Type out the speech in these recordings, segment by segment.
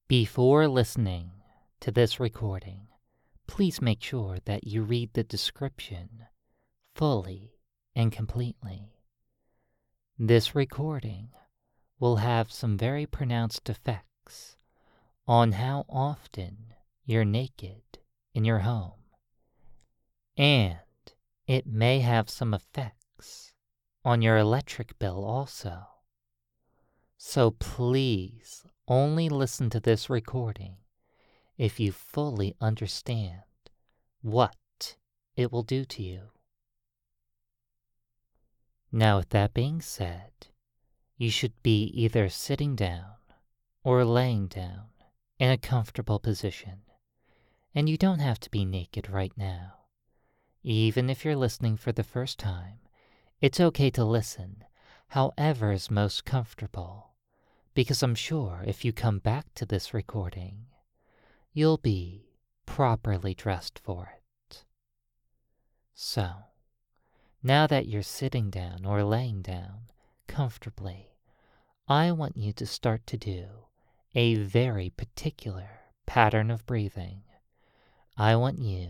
Before listening to this recording, please make sure that you read the description fully and completely. This recording will have some very pronounced effects on how often you're naked in your home, and it may have some effects on your electric bill also. So please only listen to this recording if you fully understand what it will do to you. Now, with that being said, you should be either sitting down or laying down in a comfortable position, and you don't have to be naked right now. Even if you're listening for the first time, it's okay to listen however is most comfortable, because I'm sure if you come back to this recording, you'll be properly dressed for it. So, now that you're sitting down or laying down comfortably, I want you to start to do a very particular pattern of breathing. I want you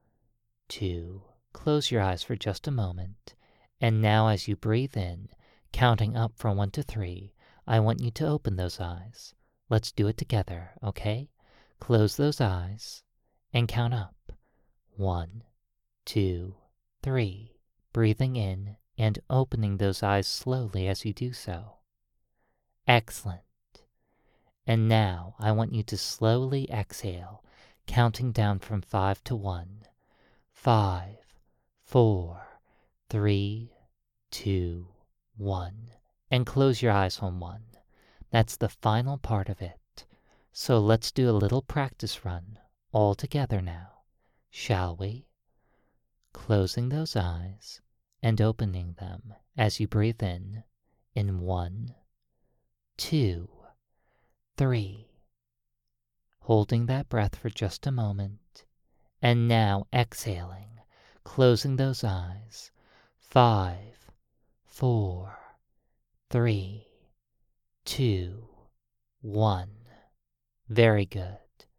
to close your eyes for just a moment, and now as you breathe in, counting up from 1 to 3, I want you to open those eyes. Let's do it together, okay? Close those eyes and count up. 1, 2, 3. Breathing in and opening those eyes slowly as you do so. Excellent. And now I want you to slowly exhale, counting down from 5 to 1. 5, 4, 3, 2, 1. And close your eyes on 1. That's the final part of it. So let's do a little practice run all together now, shall we? Closing those eyes and opening them as you breathe in 1, 2, 3. Holding that breath for just a moment, and now exhaling, closing those eyes. 5, 4, 3, 2, 1. Very good.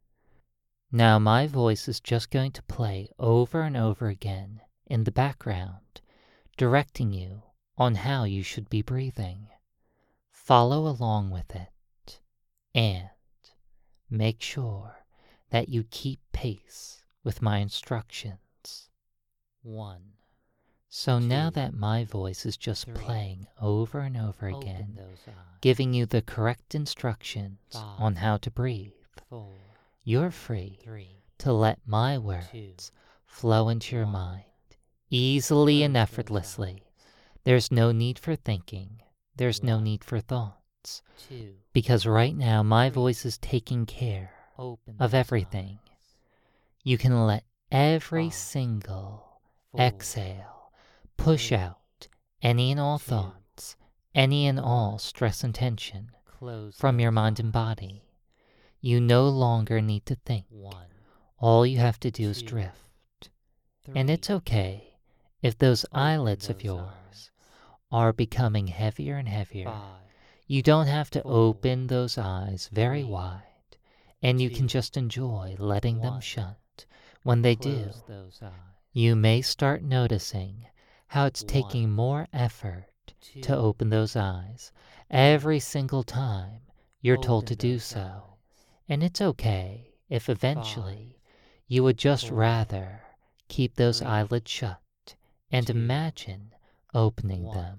Now my voice is just going to play over and over again in the background, directing you on how you should be breathing. Follow along with it, and make sure that you keep pace with my instructions. 1. So now that my voice is just playing over and over again, giving you the correct instructions on how to breathe, you're free to let my words flow into your mind easily and effortlessly. There's no need for thinking. There's no need for thoughts. Because right now my voice is taking care of everything. You can let every single exhale push out any and all thoughts, any and all stress and tension from your mind and body. You no longer need to think. All you have to do is drift. And it's okay if those eyelids of yours are becoming heavier and heavier. You don't have to open those eyes very wide, and you can just enjoy letting them shut. When they do, you may start noticing how it's taking more effort to open those eyes every single time you're told to do so. And it's okay if eventually you would just rather keep those eyelids shut and imagine opening them.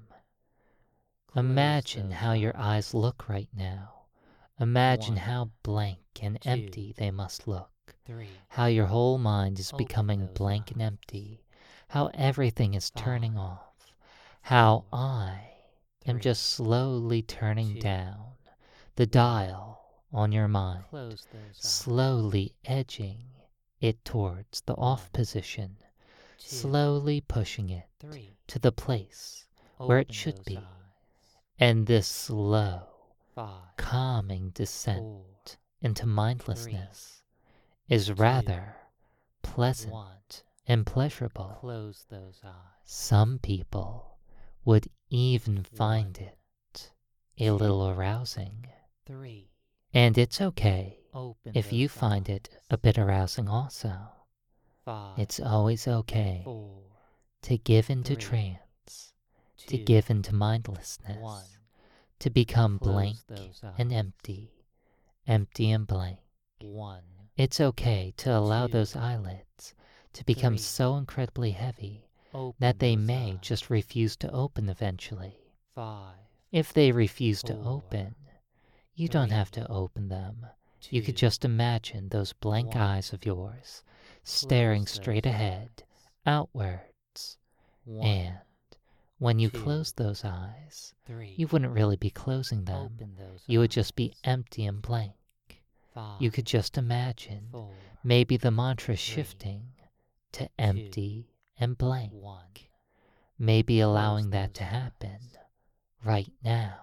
Imagine how your eyes look right now. Imagine how blank and empty they must look. How your whole mind is becoming blank and empty. How everything is turning off. How I am just slowly turning down the dial on your mind, slowly edging it towards the off position, slowly pushing it to the place where it should be. And this slow, calming descent into mindlessness is rather pleasant and pleasurable. Some people would even find it a little arousing. And it's okay If you find it a bit arousing also, it's always okay to give into trance, to give into mindlessness, to become blank and empty, empty and blank. It's okay to allow those eyelids to become so incredibly heavy that they may just refuse to open eventually. If they refuse to open, you don't have to open them. You could just imagine those blank eyes of yours staring straight ahead, outwards. And when you close those eyes, you wouldn't really be closing them. You would just be empty and blank. You could just imagine maybe the mantra shifting to empty and blank. Maybe allowing that to happen right now.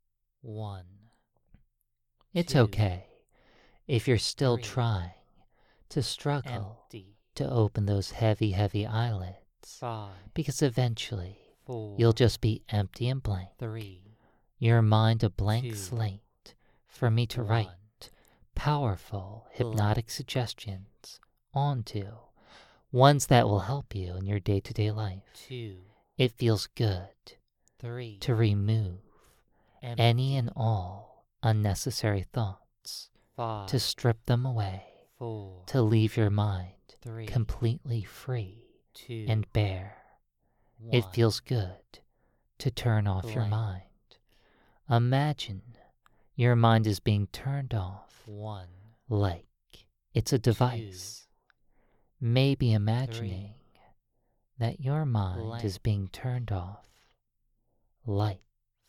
It's okay if you're still trying to struggle to open those heavy, heavy eyelids, because eventually you'll just be empty and blank. Your mind a blank slate for me to write powerful hypnotic suggestions onto, ones that will help you in your day-to-day life. It feels good to remove any and all unnecessary thoughts, to strip them away, to leave your mind completely free and bare. It feels good to turn off your mind. Imagine your mind is being turned off like it's a device. Maybe imagining that your mind is being turned off like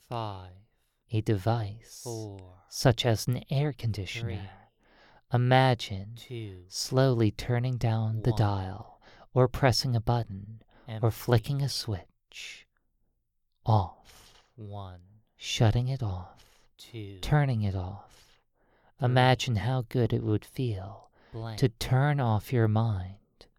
a device, such as an air conditioner. Imagine slowly turning down the dial, or pressing a button, or flicking a switch. Off. Shutting it off. Turning it off. Imagine how good it would feel to turn off your mind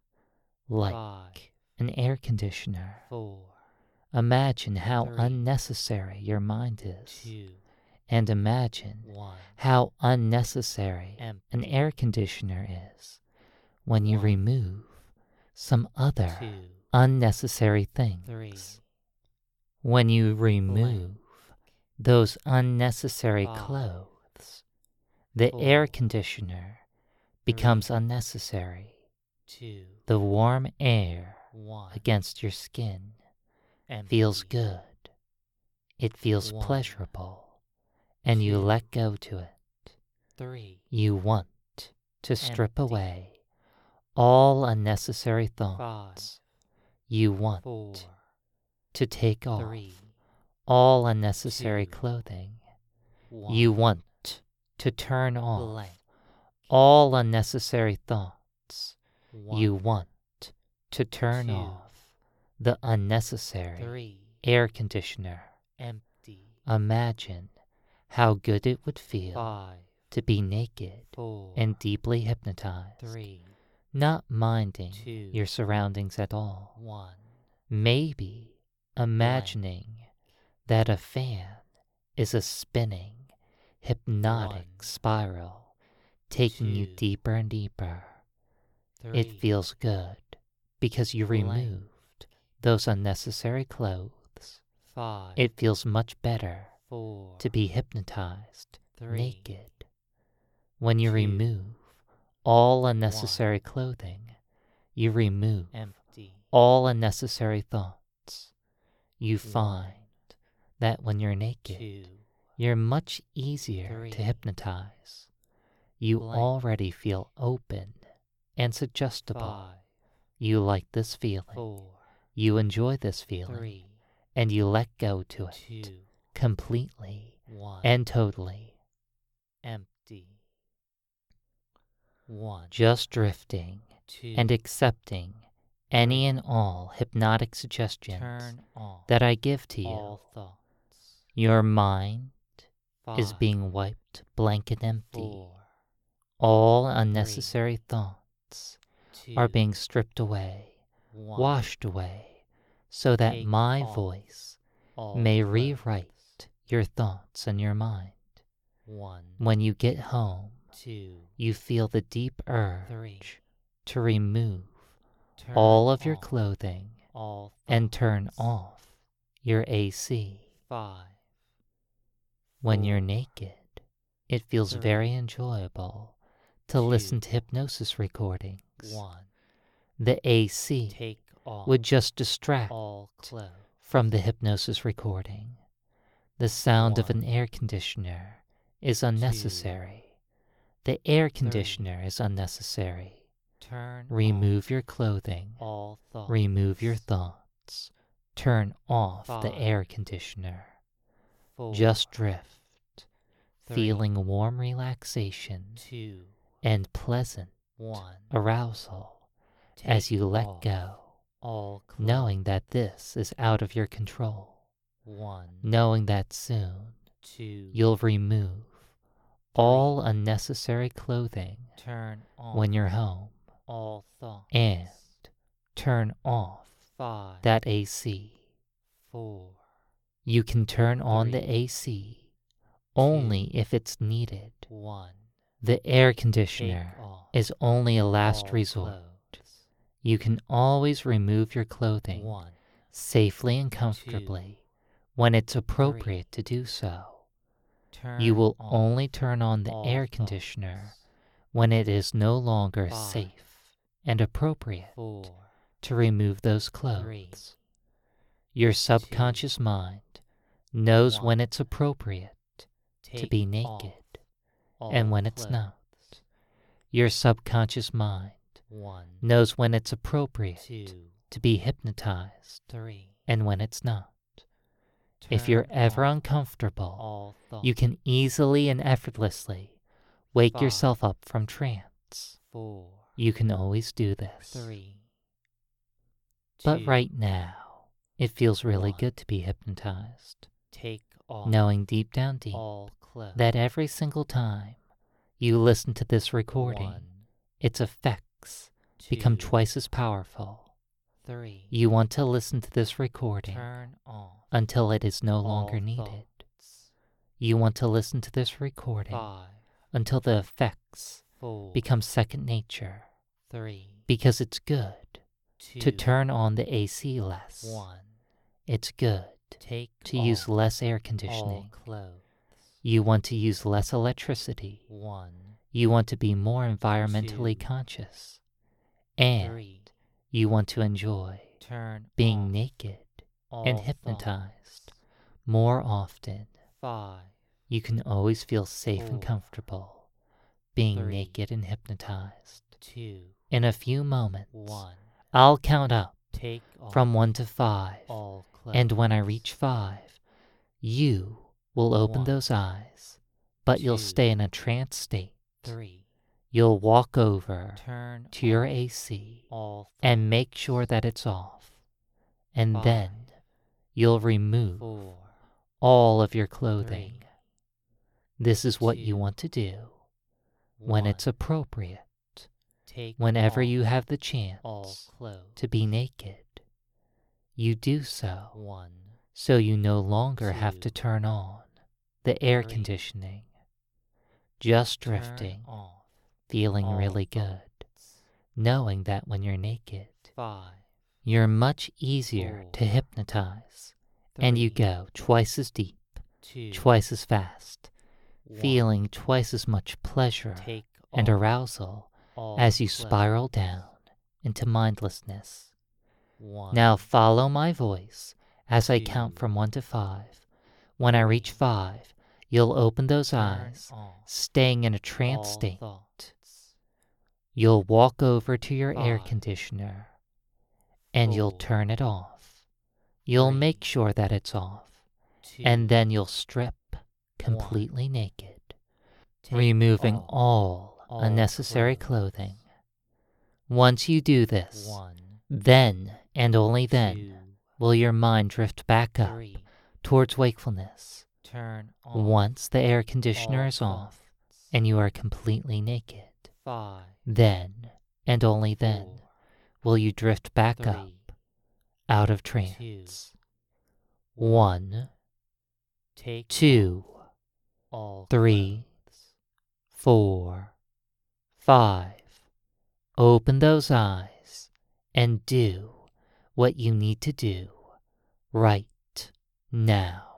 like an air conditioner. Imagine how unnecessary your mind is. And imagine how unnecessary an air conditioner is when you remove some other unnecessary things. When you remove those unnecessary clothes, the air conditioner becomes unnecessary. The warm air against your skin feels good. It feels pleasurable. And you let go to it. You want to strip away all unnecessary thoughts. You want to take off all unnecessary clothing. You want to turn off all unnecessary thoughts. You want to turn off the unnecessary air conditioner. Imagine how good it would feel to be naked and deeply hypnotized, not minding your surroundings at all. Maybe imagining that a fan is a spinning, hypnotic spiral, taking you deeper and deeper. It feels good because you removed those unnecessary clothes. It feels much better to be hypnotized naked. When you remove all unnecessary clothing, you remove all unnecessary thoughts. You find that when you're naked, you're much easier to hypnotize. You already feel open and suggestible. You like this feeling. You enjoy this feeling. And you let go to it completely and totally. Just drifting and accepting any and all hypnotic suggestions that I give to you. Your mind is being wiped blank and empty. All unnecessary thoughts are being stripped away, washed away, so that my voice may rewrite your thoughts and your mind. When you get home, 2, you feel the deep urge 3, to remove turn all of your off clothing all and turn thoughts. off your AC. 5, When you're 4, naked, it feels 3, very enjoyable to 2, listen to hypnosis recordings. 1. The AC Take off would just distract all clothes. from the hypnosis recording. The sound of an 1, air conditioner is unnecessary. The air conditioner is unnecessary. Turn Remove your clothing. off all thoughts. Remove your thoughts. Turn off the 5, air conditioner. 4, Just drift, 3, feeling warm relaxation 2, and pleasant 1. arousal Take as you let off go, all clothes. knowing that this is out of your control, 1, knowing that soon 2, you'll remove all unnecessary clothing turn on when you're home all thoughts. and turn off 5, that AC. 4, You can turn on the 3, AC only if it's needed. 1. The air Take conditioner off is only a last all resort. clothes. You can always remove your clothing 1, safely and comfortably when it's appropriate to do so. turn You will off only turn on the all air thoughts. conditioner when it is no longer 5, safe and appropriate 4, to remove those 3, clothes. Your subconscious mind knows 1. when it's appropriate to take be off naked all and when it's clothes. not. Your subconscious mind 1, knows when it's appropriate 2, to be hypnotized 3. and when it's not. If you're Turn ever off uncomfortable, all thoughts. you can easily and effortlessly wake 5, yourself up from trance. 4, You can always do this. 3. But 2, right now, it feels really 1. good to be hypnotized, Take off knowing deep down deep all clothes. that every single time you listen to this recording, 1, its effects 2, become twice as powerful. 3. You want to listen to this recording Turn off until it is no longer all needed. thoughts. You want to listen to this recording 5, until the effects 4, become second nature, 3, because it's good 2, to turn on the AC less. 1. It's good Take to off use less air all conditioning. clothes. You want to use less electricity. 1, You want to be more environmentally 2, conscious. And 3. you want to enjoy Turn being off naked all and thoughts. hypnotized more often. 5, You can always feel safe and 4, comfortable being 3, naked and hypnotized. 2, In a few moments, 1. I'll count up Take off from 1 to 5, all clothes. and when I reach 5, you will open 1, those eyes, but you'll 2, stay in a trance state. 3. You'll walk over Turn to your off AC all thoughts. and make sure that it's off, and 5, then you'll remove 4, all of your clothing. 3, This is what you 2, want to do when 1. it's appropriate, Take whenever off you have the all chance clothes. to be naked. You do so 1, so you no longer have 2, to turn on the air 3. conditioning. Just Turn drifting, off feeling all really good, thoughts. knowing that when you're naked, 5, you're much easier 4, to hypnotize, and you 3, go twice as deep, 2, twice as fast, 1. feeling twice as much pleasure Take and off arousal all as you clothes. spiral down into mindlessness. 1, Now follow my voice as I 2, count from 1 to 5. When I reach 5, you'll open those turn eyes, off staying in a trance all state. thoughts. You'll walk over to your air 5, conditioner and you'll 4, turn it off. You'll 3, make sure that it's off, 2, and then you'll strip completely naked, take removing off all unnecessary clothes. clothing. Once you do this, 1, then and only then 2, will your mind drift back up 3. towards wakefulness. Turn off Once the air conditioner all is off thoughts. and you are completely naked, 5, then and only then 4, will you drift back 3, up out of 2, trance. 1, take 2, all 3, clothes. 4, 5. Open those eyes and do what you need to do right now.